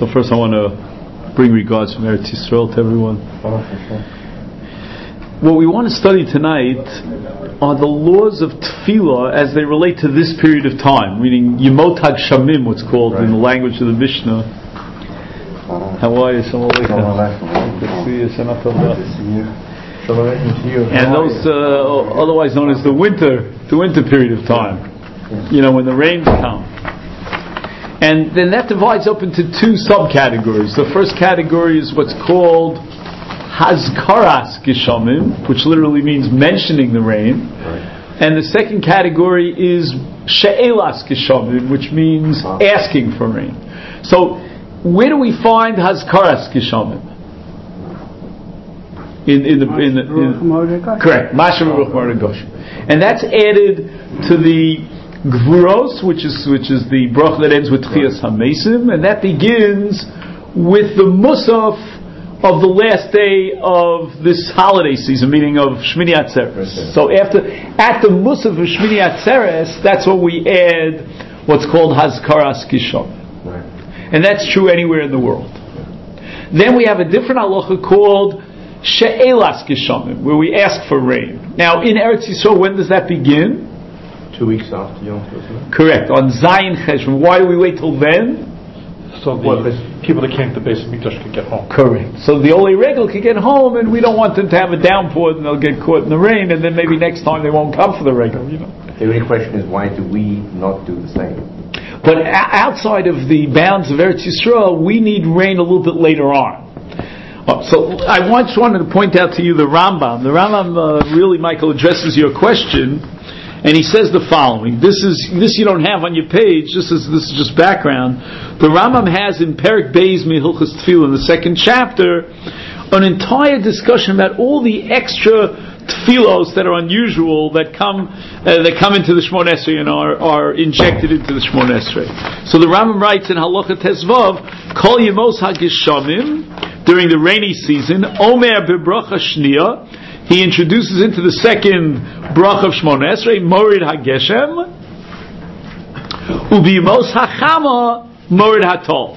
So first I want to bring regards from Eretz Yisrael to everyone. What we want to study tonight are the laws of tefillah as they relate to this period of time, meaning Yemot HaGshamim, what's called in the language of the Mishnah. How are you? Good to see you. And those, otherwise known as the winter period of time, when the rains come. And then that divides up into two subcategories. The first category is what's called Hazkaras Geshamim, which literally means mentioning the rain. Right. And the second category is She'elas Geshamim, which means asking for rain. So, where do we find Hazkaras Geshamim? Correct. Masha Baruch Maragash. And that's added to the Gvuros, which is the bracha that ends with Tchias HaMesim, and that begins with the Musaf of the last day of this holiday season, meaning of Shmini Atzeres. So at the Musaf of Shmini Atzeres, that's when we add what's called Hazkaras Gisham. Right. And that's true anywhere in the world. Then we have a different halacha called She'elas Gishamim, where we ask for rain. Now in Eretz Yisrael, when does that begin? 2 weeks after Yom Tov. Correct, on Zayin Cheshvan. Why do we wait till then? So the people that came to the base of Mikdash could get home. Correct. So the Olei Regel could get home, and we don't want them to have a downpour, and they'll get caught in the rain, and then maybe next time they won't come for the Regel. The only question is, why do we not do the same? But outside of the bounds of Eretz Yisrael, we need rain a little bit later on. So I once wanted to point out to you the Rambam. The Rambam really, Michael, addresses your question. And he says the following. This you don't have on your page. This is just background. The Rambam has in Perek Beis Mehilchos Tefillah, in the second chapter, an entire discussion about all the extra tefillos that are unusual that come into the Shmon Esrei and are injected into the Shmon Esrei. So the Rambam writes in Halacha Tezvav, Kol Yemos HaGeshamim, during the rainy season, Omer Bebracha Shniya. He introduces into the second brach of Shmon Esrei, Morid HaGeshem, Ubimos HaChama, Morid HaTol.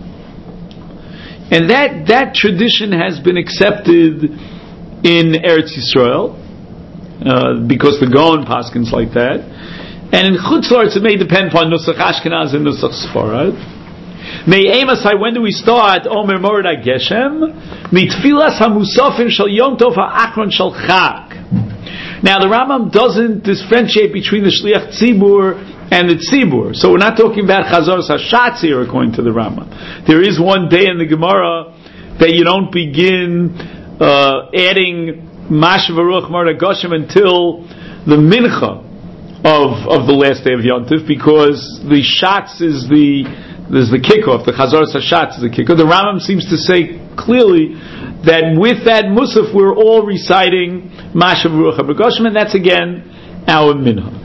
And that tradition has been accepted in Eretz Yisrael, because the Gaon paskins like that. And in Chutz La'aretz it may depend upon Nusach Ashkenaz and Nusach Sfarad. When do we start? Omer Morid HaGeshem, Mitfilas HaMusafim Shal Yom Tov HaAchron Shal Chag. Now the Rambam doesn't differentiate between the Shliach Tzibur and the Tzibur. So we're not talking about Chazaras HaShatz here according to the Rambam. There is one day in the Gemara that you don't begin adding Masha Baruch Morid HaGeshem until the Mincha of the last day of Yom Tov, because the Shatz is there's the kickoff, the Chazaras HaShatz is the kickoff. The Rambam seems to say clearly that with that Musaf we're all reciting Masha Baruch HaGeshem, and that's again our minhag.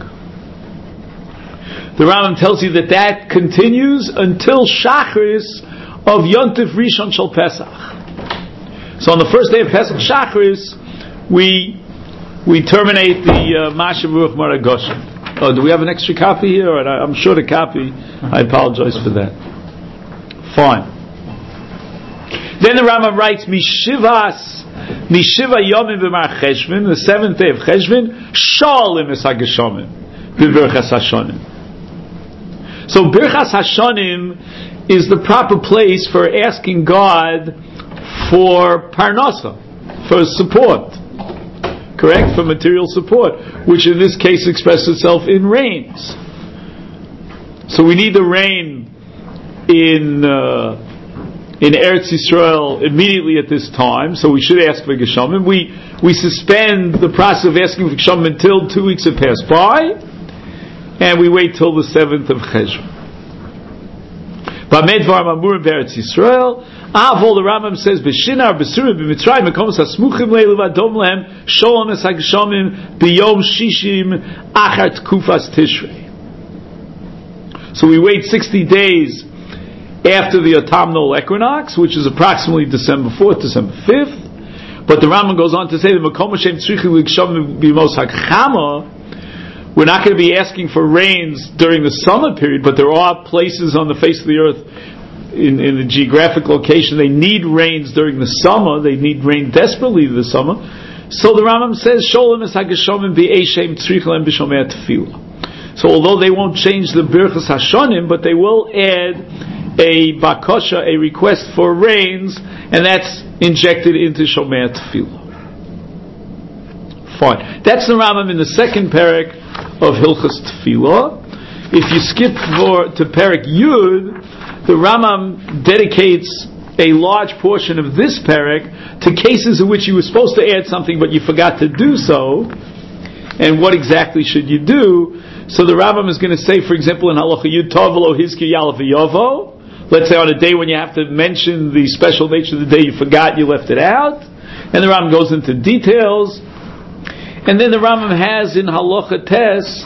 The Rambam tells you that continues until Shachris of Yom Tov Rishon Shel Pesach. So on the first day of Pesach Shachris, we terminate the Masha Baruch HaGeshem. Oh, do we have an extra copy here? I'm sure the copy. I apologize for that. Fine. Then the Rambam writes, Mishiva Yomim B'Mar Cheshvan, the seventh day of Cheshvan, Shalim Es HaGeshamim B'Birchas Hashanim. So Birchas Hashanim is the proper place for asking God for parnasa, for support. Correct? For material support, which in this case expresses itself in rains. So we need the rain in Eretz Yisrael immediately at this time, so we should ask for Geshamim. We suspend the process of asking for Geshamim until 2 weeks have passed by, and we wait till the 7th of Cheshvan. Bamedvar Mamurim Beretz Yisrael. Avol, the Rambam says, B'shinar b'surim b'mitzrayim mekomos hasmuchim leilu v'adom lehem sholom es hageshamim b'yom shishim achar tkufas tishrei. So we wait 60 days after the autumnal equinox, which is approximately December 4th, December 5th. But the Rambam goes on to say, the mekom hashem tzrichim l'geshamim b'yomos hagchama. We're not going to be asking for rains during the summer period, but there are places on the face of the earth in the geographic location, they need rains during the summer. They need rain desperately in the summer. So the Rambam says, Sholem es hageshomim b'eishem tzrichem b'shomei tefillah. So although they won't change the Birchas Hashonim, but they will add a bakosha, a request for rains, and that's injected into Shomei Tefillah. Fine. That's the Rambam in the second parak of Hilchos Tefillah. If you skip to parak Yud, the Rambam dedicates a large portion of this parak to cases in which you were supposed to add something but you forgot to do so, and what exactly should you do. So the Rambam is going to say, for example, in Halacha Yud Tov Lo Hizki Yalav Yovo, let's say on a day when you have to mention the special nature of the day, you forgot, you left it out, and the Rambam goes into details. And then the Rambam has in Halacha Tes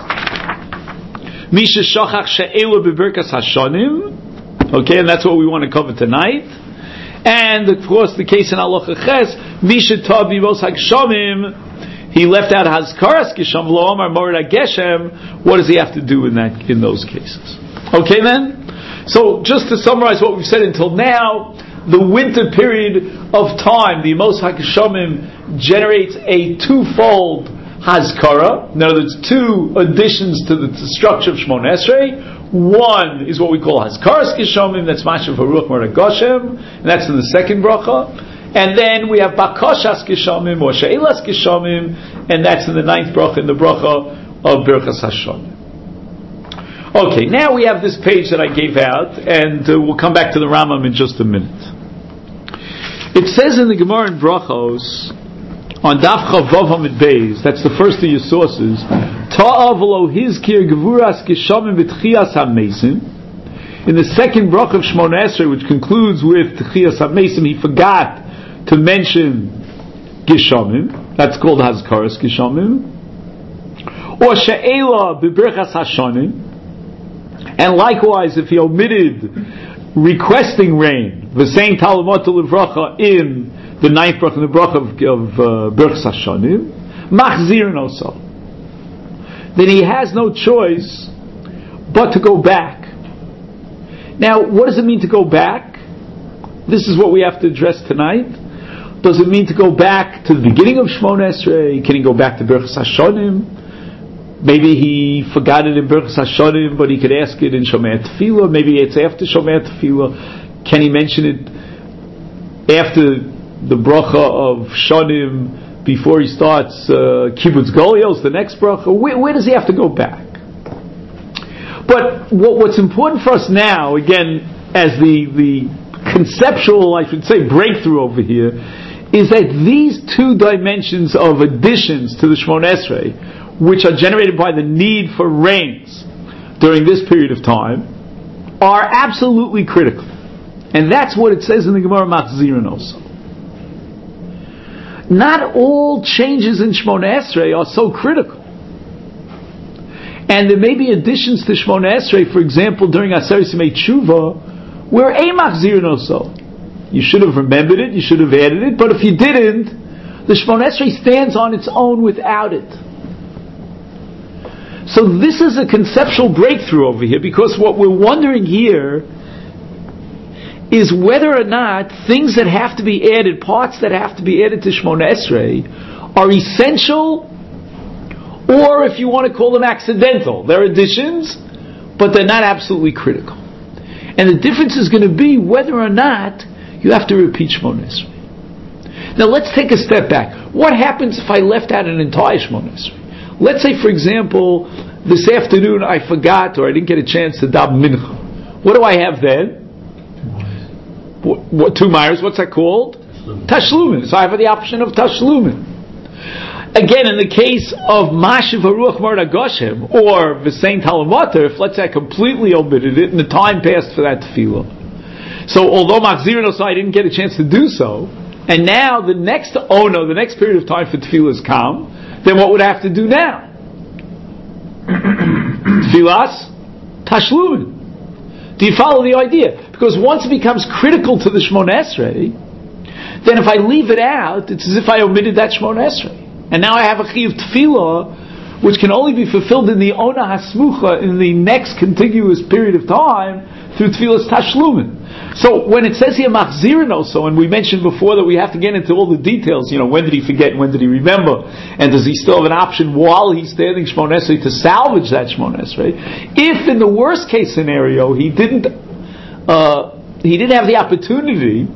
Misha Shachach She'elu B'Birkas Hashonim, okay, and that's what we want to cover tonight. And of course the case in Halacha Ches Misha Tov B'Mos HaGeshomim, he left out Hazkaras Gesham Lo Amar Morid HaGeshem. What does he have to do in those cases? Okay then? So just to summarize what we've said until now, the winter period of time, the Amos HaGeshomim generates a twofold Hazkara. In other words, two additions to the structure of Shmon Esrei. One is what we call Hazkaras Geshomim, that's Mashav Haruach Morid HaGoshem, and that's in the second bracha. And then we have Bakoshas Geshomim or She'ilas Geshomim, and that's in the ninth bracha, in the bracha of Birchas Hashonim. Okay, now we have this page that I gave out, and we'll come back to the Rambam in just a minute. It says in the Gemara in Brachos, on Daf Chavav Hamid Beis, that's the first of your sources, Ta'av lo hizkir gevuras geshomim v'tchias ha-mesim. In the second bracha of Shmon Esrei, which concludes with tchias ha-mesim, he forgot to mention geshomim. That's called Hazkaras Geshomim. Or she'ela b'birchas hashonim. And likewise, if he omitted requesting rain, v'sein talamot l'vracha in the ninth bracha, in the bracha of Birchas Hashonim, machzir noso, then he has no choice but to go back. Now, what does it mean to go back? This is what we have to address tonight. Does it mean to go back to the beginning of Shmon Esrei? Can he go back to Birchas Hashonim? Maybe he forgot it in Birchas Hashonim, but he could ask it in Shomei Tefillah. Maybe it's after Shomei Tefillah. Can he mention it after the bracha of Shonim, before he starts Kibbutz Golios, the next bracha? Where does he have to go back? But what's important for us now, again, as the conceptual, I should say, breakthrough over here, is that these two dimensions of additions to the Shmon Esrei, which are generated by the need for rains during this period of time, are absolutely critical. And that's what it says in the Gemara Machzirin also. Not all changes in Shmon Esrei are so critical. And there may be additions to Shmon Esrei, for example, during Aseret Yimei Tshuva, where a Machzirin also. You should have remembered it, you should have added it, but if you didn't, the Shmon Esrei stands on its own without it. So this is a conceptual breakthrough over here, because what we're wondering here is whether or not things that have to be added, parts that have to be added to Shmon Esrei, are essential, or if you want to call them accidental. They're additions, but they're not absolutely critical. And the difference is going to be whether or not you have to repeat Shmon Esrei. Now let's take a step back. What happens if I left out an entire Shmon Esrei? Let's say, for example, this afternoon I forgot, or I didn't get a chance to dab mincha. What do I have then? 2 Myers, what's that called? Tashlumin. So I have the option of Tashlumin. Again, in the case of Mashiv Haruach Morid HaGoshem, or V'sein Talamater, if let's say I completely omitted it and the time passed for that tefillah. So although Machzirin also I didn't get a chance to do so, and now the next period of time for tefillah has come, then what would I have to do now? Tefillas Tashlumin. Do you follow the idea? Because once it becomes critical to the Shmon Esrei, then if I leave it out, it's as if I omitted that Shmon Esrei. And now I have a chiyuv tefillah, which can only be fulfilled in the ona hasmucha, in the next contiguous period of time, through tefillas tashlumin. So when it says here machzirin also, and we mentioned before that we have to get into all the details, when did he forget and when did he remember, and does he still have an option while he's standing Shmon Esrei to salvage that Shmon Esrei? If in the worst case scenario he didn't have the opportunity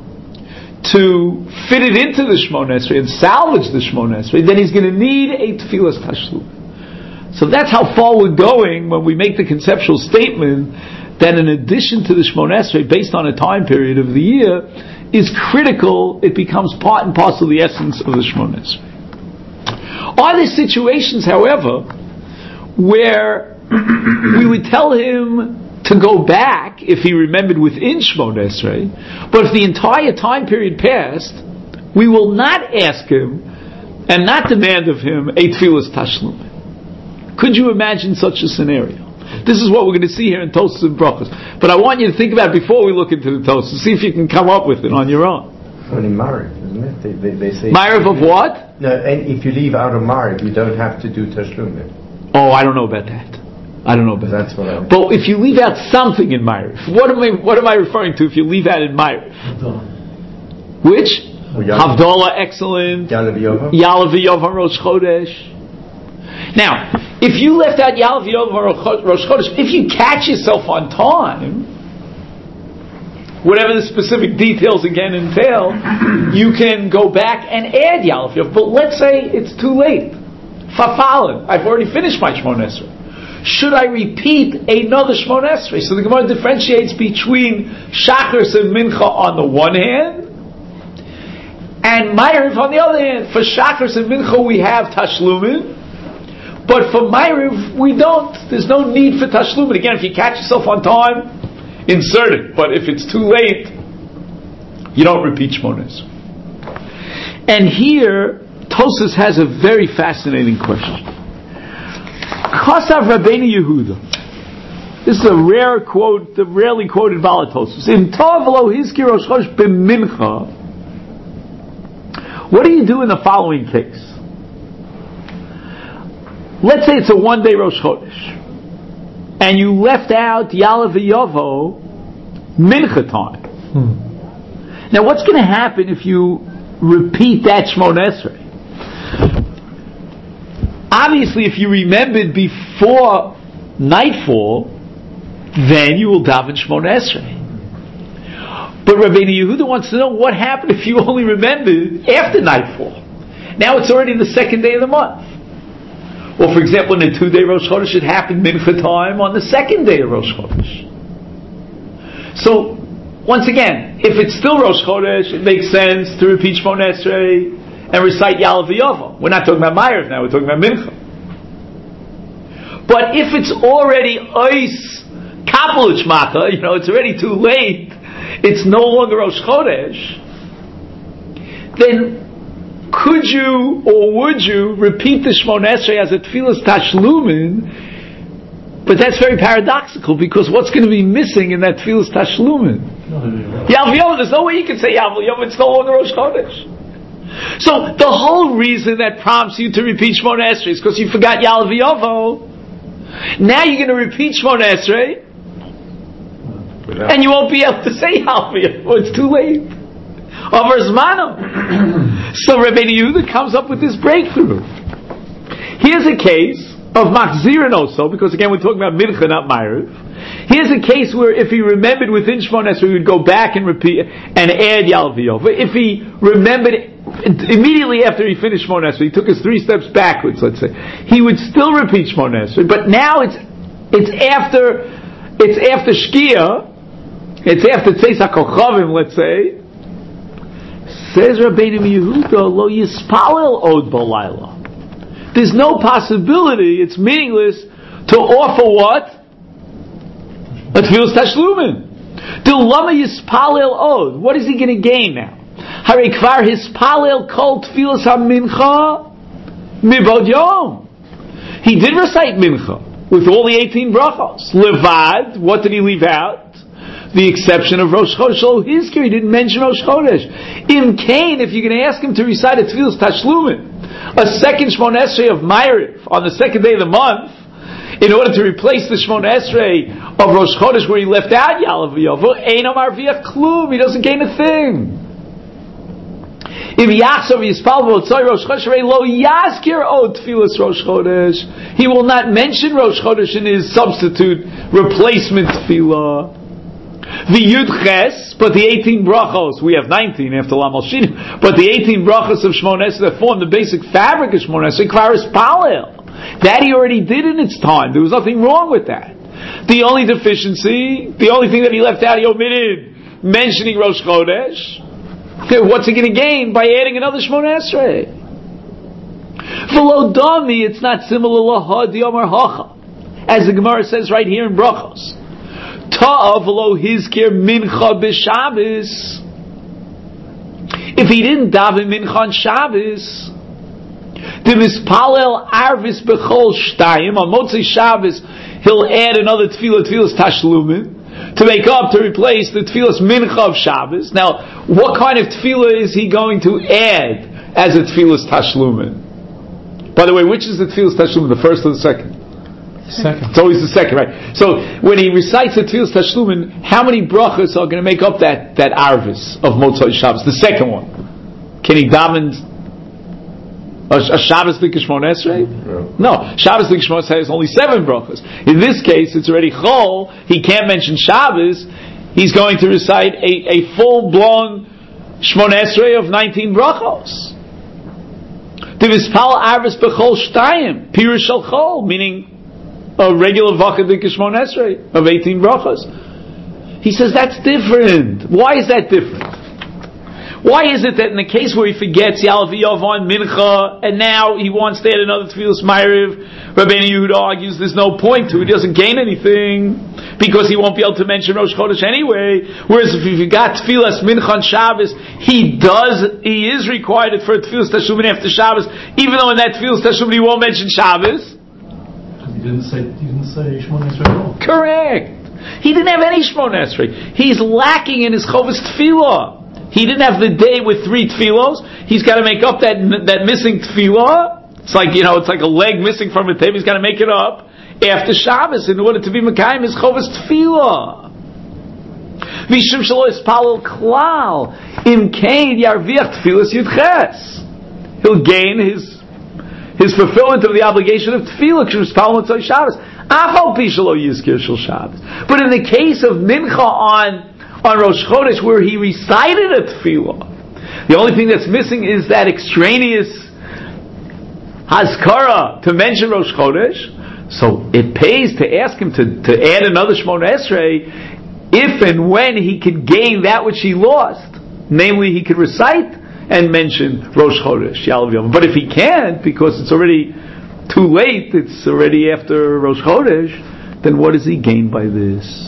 to fit it into the Shmon Esrei and salvage the Shmon Esrei, then he's going to need a Tfilas Tashlum. So that's how far we're going when we make the conceptual statement that in addition to the Shmon Esrei, based on a time period of the year, is critical. It becomes part and parcel of the essence of the Shmon Esrei. Are there situations, however, where we would tell him to go back if he remembered within Shmon Esrei, but if the entire time period passed, we will not ask him and not demand of him a Tfilas Tashlum? Could you imagine such a scenario? This is what we're going to see here in Tosas and Brachos. But I want you to think about it before we look into the Tosas. See if you can come up with it on your own. Only Mariv, isn't it? They say Mariv of what? No, and if you leave out of Mariv, you don't have to do Tashlum. Oh, I don't know about that. That's what I. But if you leave out something in Mariv, what am I referring to? If you leave out in Mariv, which Havdalah, excellent. Yalav V'Yov on Rosh Chodesh. Now, if you left out Yalav V'Yov on Rosh Chodesh, if you catch yourself on time, whatever the specific details again entail, you can go back and add Yalav V'Yov. But let's say it's too late. Fafalin, I've already finished my Shmon Esrei. Should I repeat another Shmon Esrei? So the Gemara differentiates between Shachris and Mincha on the one hand, and Ma'ariv on the other hand. For Shachris and Mincha we have Tashlumin, but for Ma'ariv we don't. There's no need for Tashlumin. Again, if you catch yourself on time, insert it. But if it's too late, you don't repeat Shmon Esrei. And here, Tosas has a very fascinating question. Chasav Rabbeinu Yehuda. This is a rare quote, the rarely quoted Balatosus. In Tov lo hizkir Rosh Chodesh b'mincha. What do you do in the following case? Let's say it's a one-day Rosh Chodesh, and you left out Yalav V'Yovo mincha time. Now, what's going to happen if you repeat that Shmon Esrei? Obviously, if you remembered before nightfall, then you will daven Shmon Esrei. But Rabbeinu Yehuda wants to know what happened if you only remembered after nightfall. Now it's already the second day of the month. Or, for example, in a 2-day Rosh Chodesh, it happened mincha time on the second day of Rosh Chodesh. So, once again, if it's still Rosh Chodesh, it makes sense to repeat Shmon Esrei and recite Yalav V'Yovo. We're not talking about Ma'ariv now, we're talking about Mincha. But if it's already Ois Kapelich Mata, it's already too late, it's no longer Rosh Chodesh, then could you or would you repeat the Shmon Esrei as a Tfilas Tashlumin? But that's very paradoxical, because what's going to be missing in that Tfilas Tashlumin? Yalav V'Yovo, there's no way you can say Yalav V'Yovo, it's no longer Rosh Chodesh. So the whole reason that prompts you to repeat Shmon Esrei is because you forgot Yalav V'Yovo. Now you're going to repeat Shmon Esrei, and you won't be able to say Yalav V'Yovo. It's too late. Over Zmano. So Rabbeinu Yehuda comes up with this breakthrough. Here's a case of Machzirin also, because again we're talking about Mincha, not Ma'ariv. Here's a case where if he remembered within Shmon Esrei, he would go back and repeat and add Yalav V'Yovo. If he remembered immediately after he finished Shmon Esrei, he took us 3 steps backwards, let's say, he would still repeat Shmon Esrei, but now it's after Shkia, it's after Tzeis HaKochavim, let's say. Says Rabbeinu Yehuda, lo yispalel od balayla. There's no possibility, it's meaningless, to offer what? A Tfilas Tashlumin. The lama yispalel od. What is he going to gain now? Hare kvar hispalel kol Tfilas ha-mincha mibod yom. He did recite mincha with all the 18 brachos. Levad, what did he leave out? The exception of Rosh Chodesh. So he didn't mention Rosh Chodesh. In Cain, if you're going to ask him to recite a Tfilas Tashlumin, a second Shmon Esrei of Ma'ariv on the second day of the month, in order to replace the Shmona Esrei of Rosh Chodesh where he left out Ya'alav V'Yavo, Eino Marviach Klum, he doesn't gain a thing. If Yachshav Yispal V'Otzoi Rosh Chodesh Lo Yazkir O Tfilas Rosh Chodesh, he will not mention Rosh Chodesh in his substitute replacement tefillah. The Yud Ches, but the 18 brachos, we have 19 after Lamal Shinim, but the 18 brachos of Shmona Esrei that form the basic fabric of Shmona Esrei, Kvaris Palel. That he already did in its time. There was nothing wrong with that. The only deficiency, the only thing that he left out, he omitted mentioning Rosh Chodesh. What's he going to gain by adding another Shmona Esrei? V'lo dami, it's not similar laha di'amar hacha, as the Gemara says right here in brachos. Ta'av lo hizkir mincha b'Shabbos. If he didn't daven mincha on Shabbos, the mispalel arvis b'chol shtayim on Motzei Shabbos, he'll add another tefillas tashlumin to make up, to replace the tefillas mincha of Shabbos. Now, what kind of tefillah is he going to add as a tefillas tashlumin? By the way, which is the tefillas tashlumin, the first or the second? Second. It's always the second, right? So when he recites the Tfilas Tashlumin, how many brachas are going to make up that arvis of Motzei Shabbos? The second one. Can he daven a Shabbos Likah Shmona Esrei? No. Shabbos Likah Shmona Esrei is only 7 brachas. In this case, it's already Chol. He can't mention Shabbos. He's going to recite a full-blown Shmona Esrei of 19 brachos. Divispal arvis b'chol shtayim, pirush shel chol, meaning a regular Vakadik Shmona Esrei of 18 brachas. He says that's different. Why is that different? Why is it that in the case where he forgets Ya'alav V'Yavo on Mincha, and now he wants to add another Tfilas Ma'ariv, Rabbeinu Yehuda argues there's no point to it, he doesn't gain anything, because he won't be able to mention Rosh Chodesh anyway, whereas if you got Tfilas Mincha on Shabbos, he is required for a Tfilas Tashlumin after Shabbos, even though in that Tfilas Tashlumin he won't mention Shabbos. He didn't say Shmona Esrei at all. Correct. He didn't have any Shmona Esrei. He's lacking in his Chovas Tefillah. He didn't have the day with 3 tefillos. He's got to make up that missing tefillah. It's like, it's like a leg missing from a table. He's got to make it up after Shabbos in order to be Mekayim his Chovas Tefillah. Vishum shelo ispalel klal im kain yarviach tefillas yudches. He'll gain his fulfillment of the obligation of tefillah k'shus pal motzei Shabbos. Afal pi shelo yizkir shel Shabbos. But in the case of mincha on Rosh Chodesh, where he recited a tefillah, the only thing that's missing is that extraneous hazkara to mention Rosh Chodesh. So it pays to ask him to add another Shmona Esrei if and when he could gain that which he lost. Namely, he could recite and mention Rosh Chodesh, Ya'alav V'Yavo. But if he can't, because it's already too late, it's already after Rosh Chodesh, then what does he gain by this?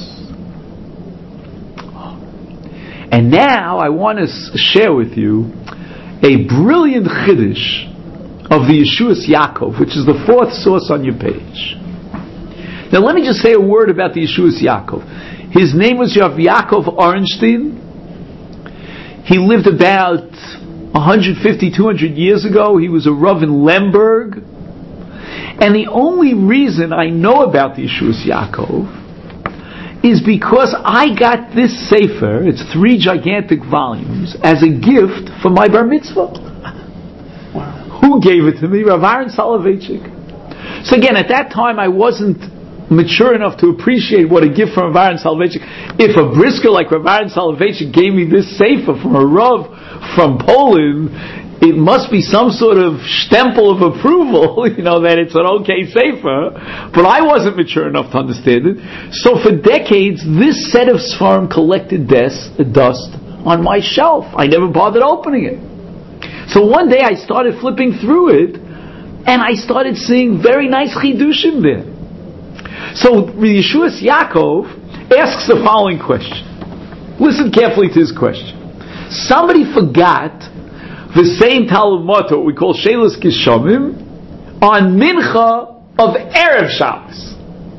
And now I want to share with you a brilliant chiddush of the Yeshuas Yaakov, which is the 4th source on your page. Now let me just say a word about the Yeshuas Yaakov. His name was Yaakov Orenstein. He lived about 150, 200 years ago. He was a Rav in Lemberg. And the only reason I know about the Yeshuas Yaakov is because I got this sefer, it's 3 gigantic volumes, as a gift for my bar mitzvah. Wow. Who gave it to me? Rav Aaron Soloveitchik. So again, at that time I wasn't mature enough to appreciate what a gift from Rav Aaron Soloveitchik. If a brisker like Rav Aaron Soloveitchik gave me this sefer from a Rav from Poland, it must be some sort of stempel of approval, that it's an okay sefer. But I wasn't mature enough to understand it. So for decades, this set of Sfarim collected dust on my shelf. I never bothered opening it. So one day I started flipping through it, and I started seeing very nice chidushim there. So Yeshuas Yaakov asks the following question. Listen carefully to his question. Somebody forgot the same Talmud motto, what we call Shelos Kishamim, on Mincha of Erev Shabbos.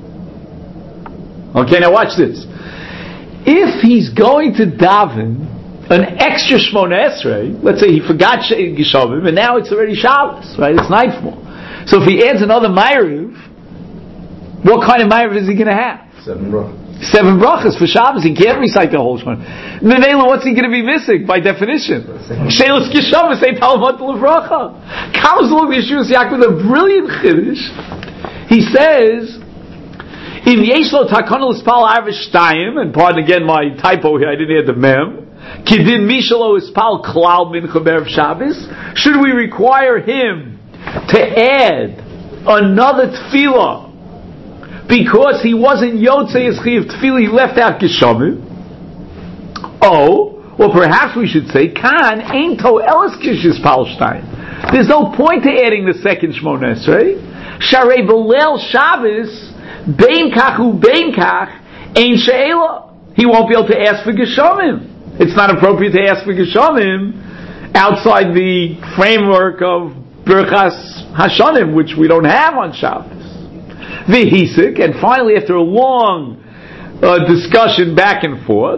Okay, now watch this. If he's going to daven an extra Shmona Esrei, let's say he forgot Kishamim, and now it's already Shabbos, right? It's nightfall. So if he adds another Ma'ariv, What kind of Ma'ariv is he going to have? 7 brachas. 7 brachas for Shabbos. He can't recite the whole Shemona. Memela, what's he going to be missing by definition? Sheilas Kishamas ain't Talmud Levracha. Comes along the Yeshua Yaakov with a brilliant chiddush. He says, "Im yeshlo takana l'spal arvish shtayim," and pardon again my typo here, I didn't add the mem. Kidin mishalo ispal klal mincha be'erev Shabbos. Should we require him to add another tefillah because he wasn't yotzei eschiv tefillah, he left out geshamim? Oh, or perhaps we should say kan ein to elas kishis palshtein. There's no point to adding the second Shmona Esrei. Sharei b'leil Shabbos bein kach u bein kach ein she'ela. He won't be able to ask for geshamim. It's not appropriate to ask for geshamim outside the framework of Birchas Hashanim, which we don't have on Shabbos. V'hisik, and finally, after a long discussion back and forth,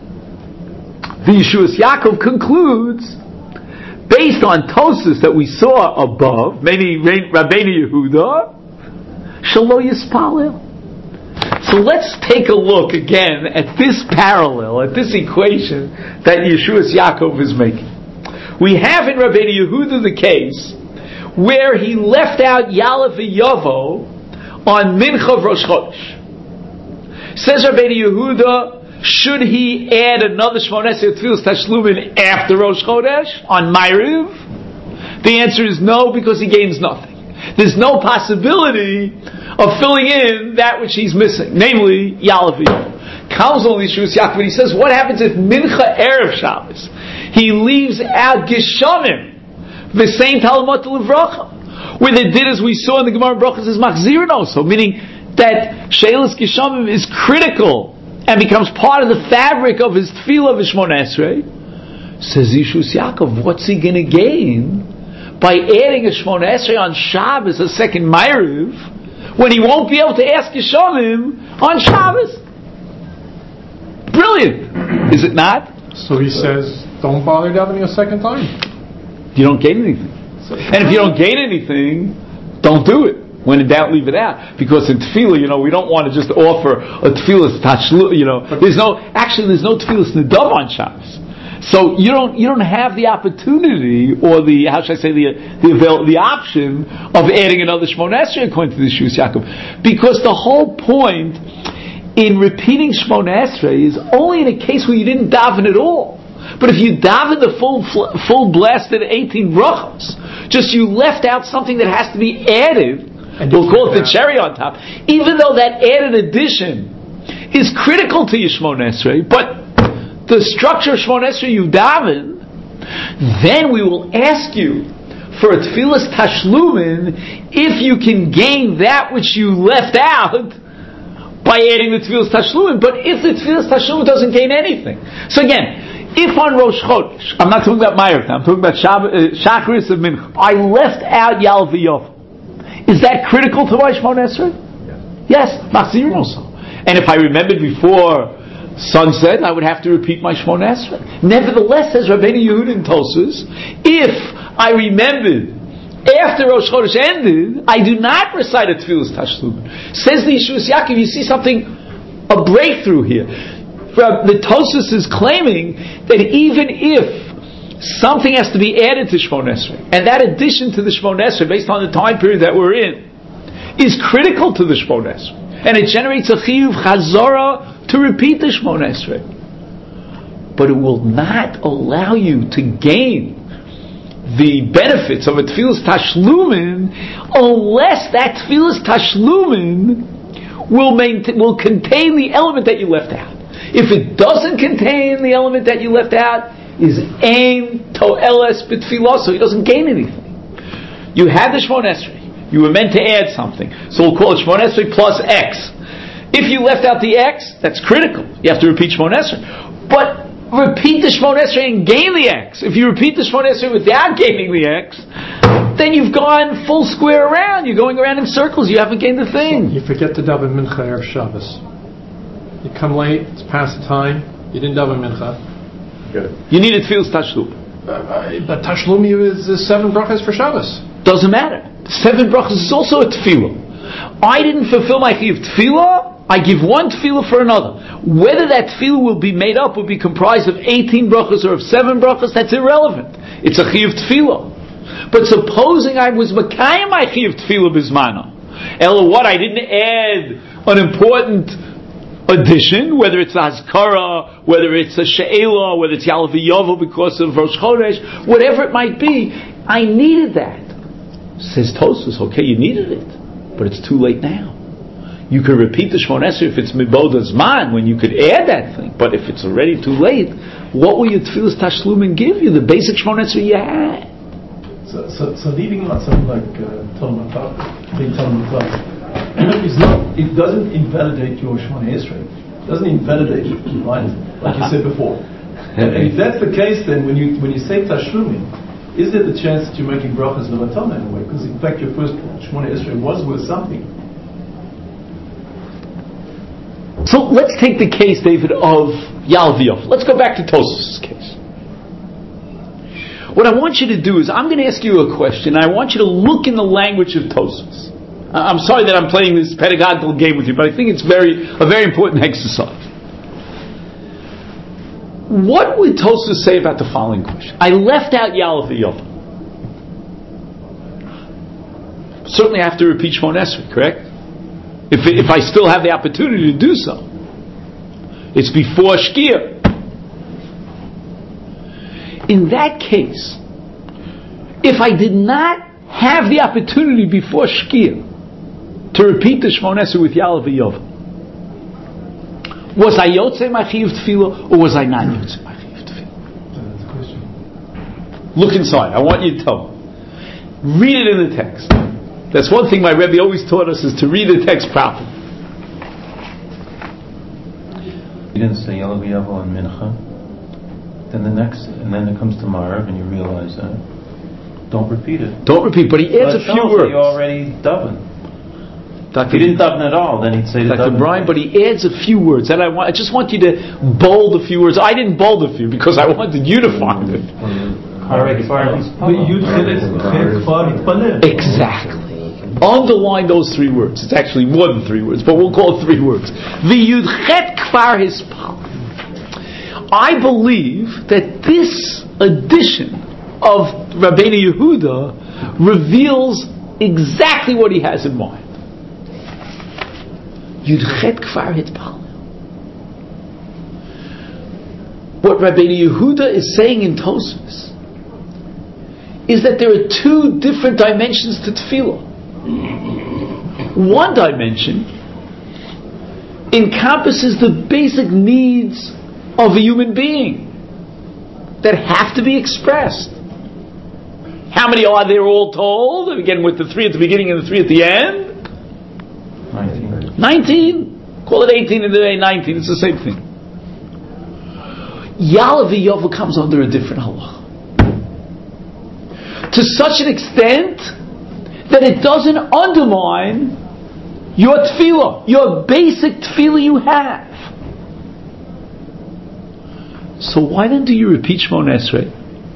the Yeshua Yaakov concludes, based on Tosas that we saw above, maybe Rabbeinu Yehuda, Shelo Yispalel. So let's take a look again at this parallel, at this equation that Yeshua Yaakov is making. We have in Rabbeinu Yehuda the case where he left out Yalav Yavo on Mincha of Rosh Chodesh. Says Rabbeinu Yehuda, should he add another Shmona Esrei Tfilas Tashlumin after Rosh Chodesh on Ma'ariv? The answer is no, because he gains nothing. There's no possibility of filling in that which he's missing, namely Yalav Yavo. Comes on Yeshua Yaakov, he says, what happens if Mincha Erev Shabbos he leaves out Geshamim, the same Talmud Levracha, where they did as we saw in the Gemara Brachos is Machzirin also, meaning that Sheilas Geshamim is critical and becomes part of the fabric of his tefillah of Shmona Esrei. Says Yeshua Yaakov, what's he going to gain by adding a Shmona Esrei on Shabbos, a second Ma'ariv, when he won't be able to ask Geshamim on Shabbos? Brilliant, is it not? So he says, don't bother davening a second time. You don't gain anything. And if you don't gain anything, don't do it. When in doubt, leave it out. Because in tefillah, we don't want to just offer a tefillah tashlu, there's no tefillah nidam on Shabbos. So you don't have the opportunity or the option of adding another Shmona Esrei according to the Yeshua Yaakov. Because the whole point in repeating Shmona Esrei is only in a case where you didn't daven at all. But if you daven the full blasted 18 brachos, just you left out something that has to be added, we'll call it the cherry on top, even though that added addition is critical to your Shmona Esrei, but the structure of Shmona Esrei you daven, then we will ask you for a tefillas tashlumin if you can gain that which you left out by adding the tefillas tashlumin. But if the tefillas tashlumin doesn't gain anything, so again, if on Rosh Chodesh, I'm not talking about Ma'ariv now, I'm talking about Shacharis and Mincha, I left out Yal V'Yov. Is that critical to my Shmona Esrei? Yes, Machzirin also. And if I remembered before sunset, I would have to repeat my Shmona Esrei. Nevertheless, says Rabbeinu Yehuda in Tosfos, if I remembered after Rosh Chodesh ended, I do not recite a Tfilas Tashlumin. Says the Yeshua Yaakov, you see something, a breakthrough here. The Tosfos is claiming that even if something has to be added to Shmona Esrei, and that addition to the Shmona Esrei, based on the time period that we're in, is critical to the Shmona Esrei, and it generates a chiyuv chazara to repeat the Shmona Esrei, but it will not allow you to gain the benefits of a Tfilas Tashlumin unless that Tfilas Tashlumin will contain the element that you left out. If it doesn't contain the element that you left out, is aim to'eles b'tfilah, so he doesn't gain anything. You had the Shmona Esrei. You were meant to add something. So we'll call it Shmona Esrei plus X. If you left out the X, that's critical. You have to repeat Shmona Esrei. But repeat the Shmona Esrei and gain the X. If you repeat the Shmona Esrei without gaining the X, then you've gone full square around. You're going around in circles. You haven't gained the thing. So you forget to daven Mincha Erev Shabbos. You come late, it's past the time, you didn't daven Mincha. Good. You need a Tfilas Tashlum. But Tashlum is 7 brachas for Shabbos. Doesn't matter. 7 brachas is also a tefillah. I didn't fulfill my chiyuv tefillah, I give one tefillah for another. Whether that tefillah will be made up, will be comprised of 18 brachas or of 7 brachas, that's irrelevant. It's a chiyuv tefillah. But supposing I was makayim my chiyuv tefillah bismana, Ella, what, I didn't add an important addition, whether it's a Hazkara, whether it's a She'ela, whether it's Yalav Yovel because of Rosh Chodesh, whatever it might be, I needed that. Says Tosfos, okay, you needed it, but it's too late now. You could repeat the Shmon Esrei if it's Miboda's man, when you could add that thing, but if it's already too late, what will your Tfilas Tashlumin give you? The basic Shmon Esrei you had. So leaving out something like Talmud is not. It doesn't invalidate your Shemona Esrei. It doesn't invalidate it, right? Like you said before. And if that's the case, then when you say Tashlumin, is there the chance that you're making brachas levatana in a way? Because in fact your first Shemona Esrei was worth something. So let's take the case, David, of Yalav Yovel. Let's go back to Tosfos' case. What I want you to do is, I'm going to ask you a question, and I want you to look in the language of Tosfos. I'm sorry that I'm playing this pedagogical game with you, but I think it's a very important exercise. What would Tosfos say about the following question? I left out Yalav Yovel. Certainly I have to repeat Shmon Esrei, correct? If I still have the opportunity to do so. It's before Shkia. In that case, if I did not have the opportunity before Shkia to repeat the Shmon Esrei with Yalav Yovel, was I Yotzei my chiyuv tefillah or was I not Yotzei my chiyuv tefillah? That's the question. Look inside. I want you to tell me. Read it in the text. That's one thing my Rebbe always taught us, is to read the text properly. You didn't say Yalav Yovel and Mincha. Then it comes to Marav and you realize that. Don't repeat it. Don't repeat, but he adds a few words. You already daven. If he didn't daven at all, then he'd say Dr. Brian, but he adds a few words. And I just want you to bold a few words. I didn't bold a few because I wanted you to find it. Exactly. Underline those 3 words. It's actually more than 3 words, but we'll call it 3 words. V'yudchet kfar hispal. I believe that this edition of Rabbeinu Yehuda reveals exactly what he has in mind. Yudchet kfar hitpal. What Rabbeinu Yehuda is saying in Tosfos is that there are 2 different dimensions to tefillah. One dimension encompasses the basic needs of a human being that have to be expressed. How many are there all told? Again, with the 3 at the beginning and the 3 at the end? 19. Call it 18 and then 19. It's the same thing. Yalav Yovel comes under a different halacha. To such an extent that it doesn't undermine your tefillah, your basic tefillah you have. So why then do you repeat Shmon Esrei?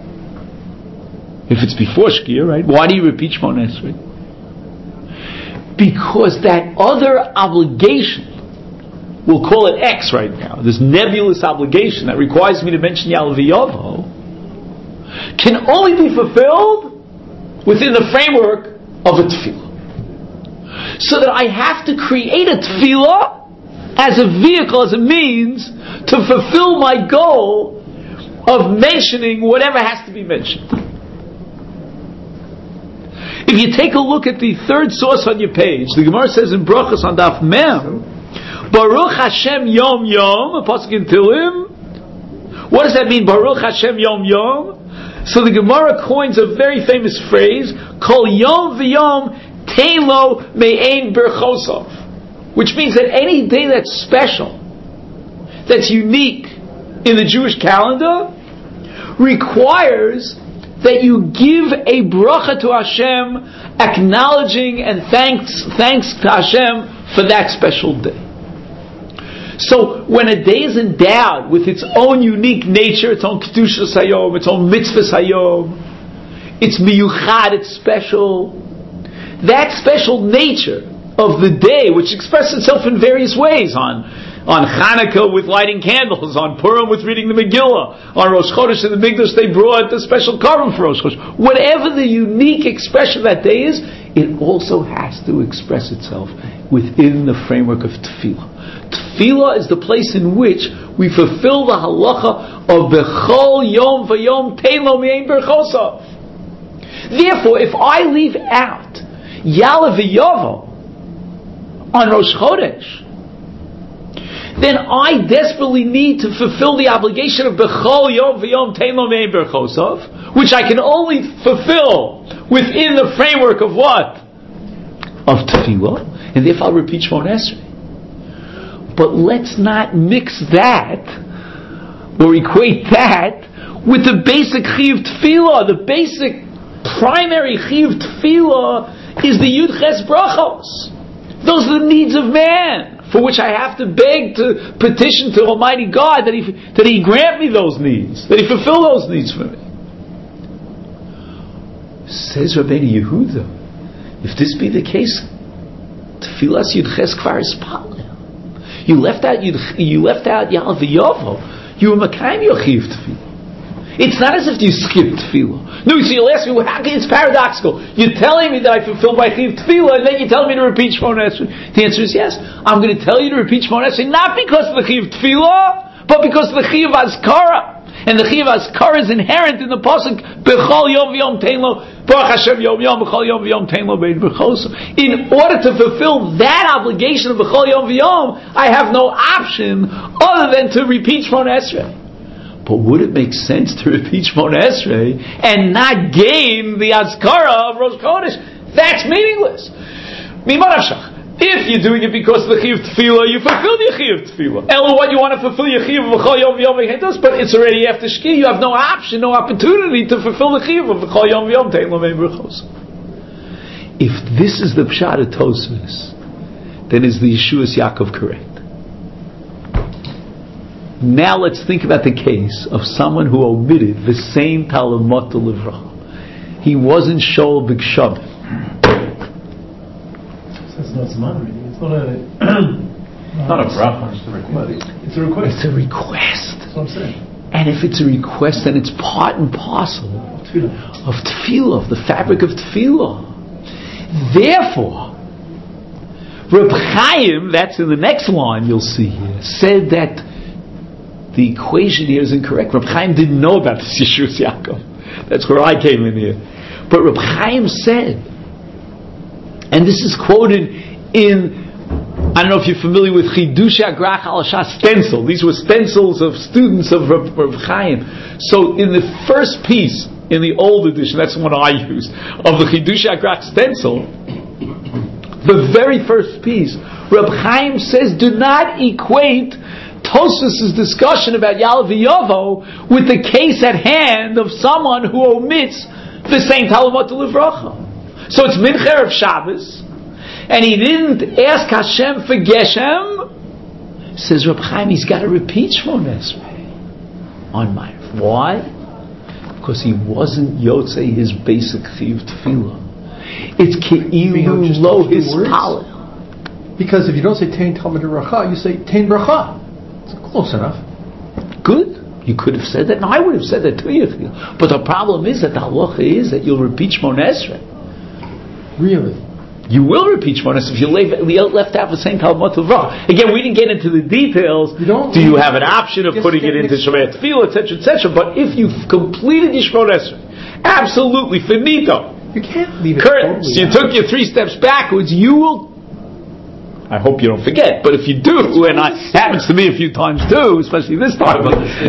If it's before Shkia, right? Why do you repeat Shmon Esrei? Because that other obligation, we'll call it X right now, this nebulous obligation that requires me to mention Yalav Yovel, can only be fulfilled within the framework of a tefillah. So that I have to create a tefillah as a vehicle, as a means to fulfill my goal of mentioning whatever has to be mentioned. If you take a look at the 3rd source on your page, the Gemara says in Brachos on Daf Mem, Baruch Hashem Yom Yom, a pasuk in Tehillim. What does that mean, Baruch Hashem Yom Yom? So the Gemara coins a very famous phrase, Kol Yom V'Yom Teilo Me'ein Berchosov, which means that any day that's special, that's unique in the Jewish calendar, requires that you give a bracha to Hashem, acknowledging and thanks to Hashem for that special day. So when a day is endowed with its own unique nature, its own kedushas hayom, its own mitzvahs hayom, it's miyuchad, it's special. That special nature of the day, which expresses itself in various ways, on Hanukkah with lighting candles, on Purim with reading the Megillah, on Rosh Chodesh in the Mikdash they brought the special korban for Rosh Chodesh. Whatever the unique expression of that day is, it also has to express itself within the framework of Tefillah. Tefillah is the place in which we fulfill the halacha of Bechol Yom V'Yom Teilo Mi'ein Berchosav. Therefore, if I leave out Ya'aleh V'Yovo on Rosh Chodesh, then I desperately need to fulfill the obligation of Bechol Yom V'Yom Teilo Mi'ein Berchosav, which I can only fulfill within the framework of what? Of Tefillah, and therefore I'll repeat Shemona Esrei. But let's not mix that or equate that with the basic chiyuv tefillah. The basic primary chiyuv tefillah is the Yud Ches Brachos. Those are the needs of man, for which I have to beg, to petition to Almighty God that He grant me those needs, that He fulfill those needs for me. Says Rabbeinu Yehuda, if this be the case, tefillas Yud Ches Kvar is Palel. You left out Ya'aleh V'Yovo. You were Makayim your chiyuv tefillah. It's not as if you skipped tefillah. No, so you'll ask me, well, how can it's paradoxical? You're telling me that I fulfilled my chiyuv tefillah, and then you're telling me to repeat Shemona Esrei. The answer is yes. I'm going to tell you to repeat Shemona Esrei not because of the chiyuv tefillah, but because of the chiyuv azkara. And the chiyuv azkara is inherent in the pasuk Bechol Yom V'Yom Teilo Baruch Hashem Yom Yom Bechol Yom V'Yom Teilo Bein Berchosav. In order to fulfill that obligation of Bechol Yom V'Yom, I have no option other than to repeat Shemona Esrei. But would it make sense to repeat Shemona Esrei and not gain the azkara of Rosh Chodesh? That's meaningless. Mimar Avshach. If you're doing it because of the chiyuv tefillah, you fulfill your chiyuv tefillah. Elo, what you want to fulfill your chiyuv of B'chol Yom V'Yom V'Yom, but it's already after Shki. You have no option, no opportunity to fulfill the chiyuv of B'chol Yom V'Yom Teilo Mi'ein Berchosav. If this is the pshat of Tosfos, then is the Yeshuas Yaakov correct? Now let's think about the case of someone who omitted the same Talmud Livracha. He wasn't Shol B'Kshavim. It's not Zman reading. It's not a... not a bracha, it's a request. It's a request. It's a request. That's what I'm saying. And if it's a request, then it's part and parcel of tefillah, of the fabric of tefillah. Therefore, Reb Chaim, that's in the next line you'll see here, said that the equation here is incorrect. Reb Chaim didn't know about this Yeshus Yaakov. That's where I came in here. But Reb Chaim said, and this is quoted in, I don't know if you're familiar with Chidushei Agrach Alasha stencil. These were stencils of students of Reb Chaim. So in the first piece, in the old edition, that's the one I used, of the Chidushei Agrach stencil, the very first piece, Reb Chaim says, do not equate Tosfos' discussion about Ya'aleh V'Yovo with the case at hand of someone who omits the same Talmud Livracha. So it's Mincha of Shabbos, and he didn't ask Hashem for Geshem. Says Reb Chaim, he's got to repeat Shemona Esrei on Ma'ariv. Why? Because he wasn't Yotzei his basic chiyuv tefillah. It's Ke'ilu Lo his Palel. Because if you don't say Tein Talmud Racha, you say Tein Bracha. It's close enough. Good. You could have said that, and I would have said that to you. But the problem is that the halacha is that you'll repeat Shemona Esrei. Really? You will repeat Shemona Esrei if you left out the same Talmud Livracha. Again, we didn't get into the details. Do you have an option of putting it into Shemona Tefillah, etc., etc.? But if you've completed your Shemona Esrei, absolutely finito. You can't leave it. Curtains. You took your 3 steps backwards. You will. I hope you don't forget, but if you do, and it happens to me a few times too, especially this time.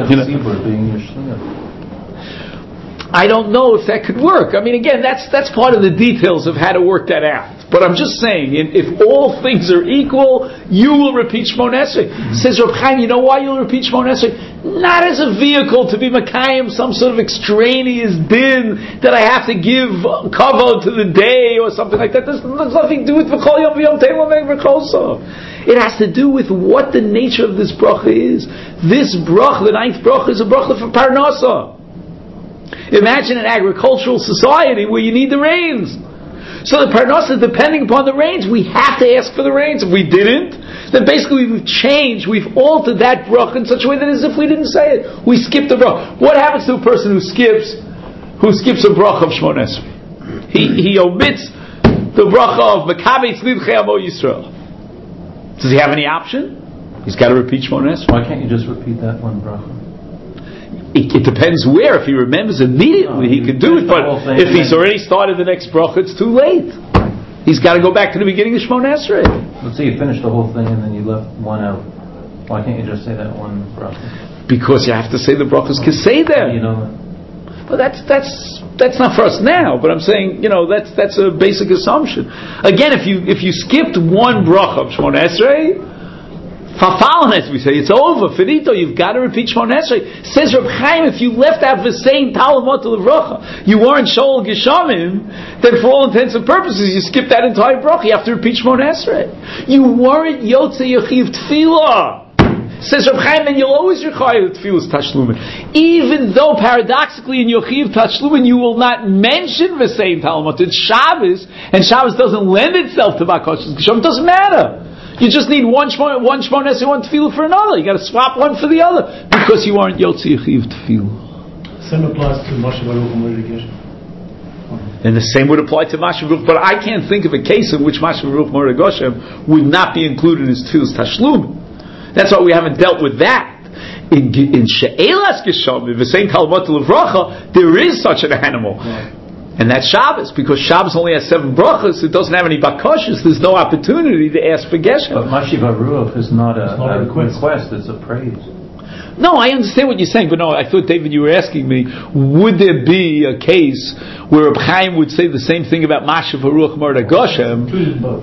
I don't know if that could work. I mean, again, that's part of the details of how to work that out. But I'm just saying, if all things are equal, you will repeat Shemona Esrei. Says Reb Chaim, you know why you'll repeat Shemona Esrei? Not as a vehicle to be Makayim, some sort of extraneous din that I have to give kavod to the day or something like that. There's nothing to do with B'chol Yom V'Yom Teilo Mi'ein Berchosav. It has to do with what the nature of this bracha is. This bracha, the 9th bracha, is a bracha for Parnasa. Imagine an agricultural society where you need the rains. So the parnasa, depending upon the rains, we have to ask for the rains. If we didn't, then basically we've changed, we've altered that bracha in such a way that as if we didn't say it. We skipped the bracha. What happens to a person who skips a bracha of Shmon Esrei? He omits the bracha of Mekabei Tzlidchei Amo Yisrael. Does he have any option? He's got to repeat Shmon Esrei. Why can't you just repeat that one bracha? It depends where. If he remembers immediately, he can do it. But if he's already started the next bracha, it's too late. He's got to go back to the beginning of Shmon Esrei. Let's say you finished the whole thing and then you left one out. Why can't you just say that one bracha? Because you have to say the brachas Kesei there. You know. Well, that's not for us now. But I'm saying, that's a basic assumption. Again, if you skipped one bracha of Shmon Esrei, Fafalon, as we say, it's over, finito, you've got to repeat Shmon Esrei. Says Reb Chaim, if you left out the same Talmud Levracha, you weren't Shoel Geshamim, then for all intents and purposes, you skipped that entire bracha, you have to repeat Shmon Esrei. You weren't Yotze Yechiv Tefillah. Says Reb Chaim, and you'll always require the Tefillah's Tashlumin. Even though, paradoxically, in Yochiv Tashlumin, you will not mention the same Talmud. It's Shabbos, and Shabbos doesn't lend itself to Bakosh's Geshamim. It doesn't matter. You just need one Shmon Esrei, one Tefillah for another. You got to swap one for the other because you aren't Yotze Yechiv Tefillah. Same applies to Masha Baruch and Mordechai Geshem. And the same would apply to Masha Baruch, but I can't think of a case in which Masha Baruch Mordechai Geshem would not be included in his Tefillah's Tashlum. That's why we haven't dealt with that. In She'elas Geshamim, the same Talmud Levracha, there is such an animal. Right. And that's Shabbos, because Shabbos only has 7 brachas, it doesn't have any bakashas, there's no opportunity to ask for Geshem. But Mashiva Ruach is not a request, it's a praise. No, I understand what you're saying, but no, I thought, David, you were asking me, would there be a case where Reb Chaim would say the same thing about Mashiva Ruach Mordechai Geshem?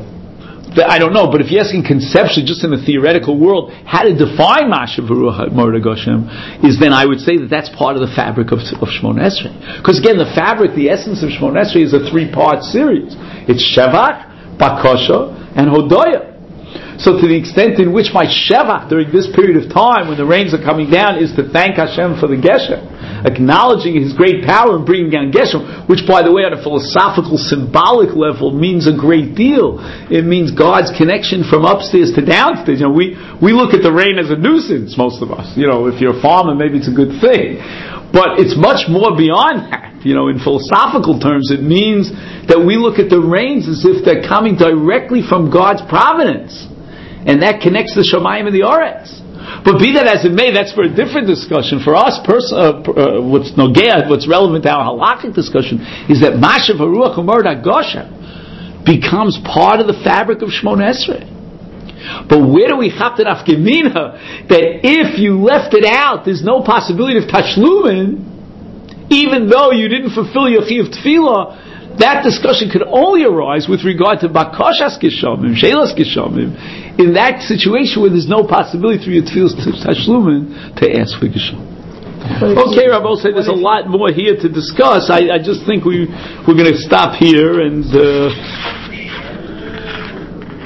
I don't know, but if you're asking conceptually, just in the theoretical world, how to define Mashiv Ruach Mordechai Geshem, is then I would say that's part of the fabric of Shmon Esrei. Because again, the fabric, the essence of Shmon Esrei is a 3-part series. It's Shevach, Bakosha, and Hodoya. So to the extent in which my Shevach during this period of time when the rains are coming down is to thank Hashem for the Geshem, acknowledging His great power in bringing down Geshem, which by the way on a philosophical, symbolic level means a great deal. It means God's connection from upstairs to downstairs. We look at the rain as a nuisance, most of us. If you're a farmer, maybe it's a good thing. But it's much more beyond that. In philosophical terms, it means that we look at the rains as if they're coming directly from God's providence. And that connects the Shamayim and the Aretz. But be that as it may, that's for a different discussion. For us, what's relevant to our halakhic discussion is that Mashiv Haruach Mordechai Geshem becomes part of the fabric of Shmon Esrei. But where do we have to nafkamina that if you left it out, there's no possibility of Tashlumin, even though you didn't fulfill your Chiyuv Tefillah? That discussion could only arise with regard to Bakashas Geshamim, Shelas Geshamim, in that situation where there's no possibility through your Tefillas Tashlumin to ask for Geshamim. Okay, Rabbi will say there's a lot more here to discuss. I just think we're going to stop here and